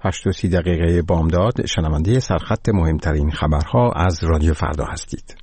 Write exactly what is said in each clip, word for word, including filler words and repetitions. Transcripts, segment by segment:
هشت و سی دقیقه بامداد، شنونده سرخط مهمترین خبرها از رادیو فردا هستید.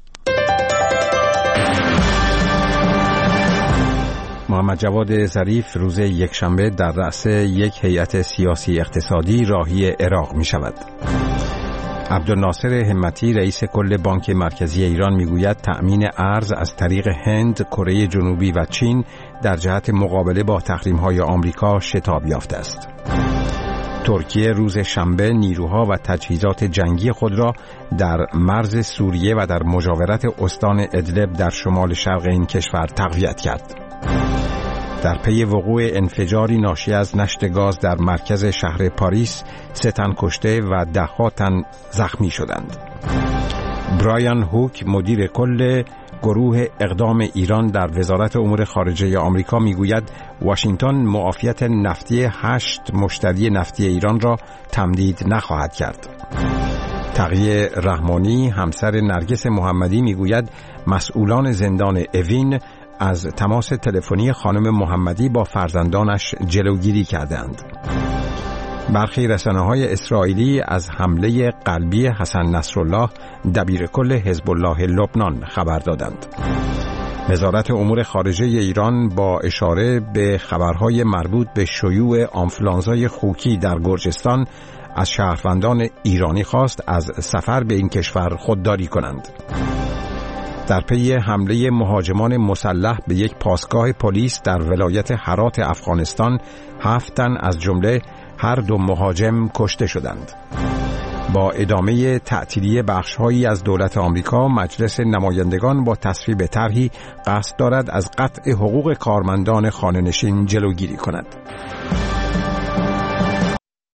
محمد جواد ظریف روز یکشنبه در رأس یک هیئت سیاسی اقتصادی راهی عراق می شود. عبدالناصر همتی رئیس کل بانک مرکزی ایران میگوید تأمین ارز از طریق هند، کره جنوبی و چین در جهت مقابله با تحریم‌های آمریکا شتاب یافته است. ترکیه روز شنبه نیروها و تجهیزات جنگی خود را در مرز سوریه و در مجاورت استان ادلب در شمال شرق این کشور تقویت کرد. در پی وقوع انفجاری ناشی از نشت گاز در مرکز شهر پاریس، سه تن کشته و ده‌ها تن زخمی شدند. برایان هوک مدیر کل گروه اقدام ایران در وزارت امور خارجه آمریکا میگوید واشنگتن معافیت نفتی هشت مشتری نفتی ایران را تمدید نخواهد کرد. تقیه رحمانی همسر نرگس محمدی میگوید مسئولان زندان اوین از تماس تلفنی خانم محمدی با فرزندانش جلوگیری کردند. برخی رسانه‌های اسرائیلی از حمله قلبی حسن نصرالله دبیر کل حزب الله لبنان خبر دادند. وزارت امور خارجه ایران با اشاره به خبرهای مربوط به شیوع آنفلانزای خوکی در گرجستان از شهروندان ایرانی خواست از سفر به این کشور خودداری کنند. در پی حمله مهاجمان مسلح به یک پاسگاه پلیس در ولایت هرات افغانستان، هفت تن از جمله هر دو مهاجم کشته شدند. با ادامه تعطیلی بخش‌هایی از دولت آمریکا، مجلس نمایندگان با تصویب طرحی قصد دارد از قطع حقوق کارمندان خانه‌نشین جلوگیری کند.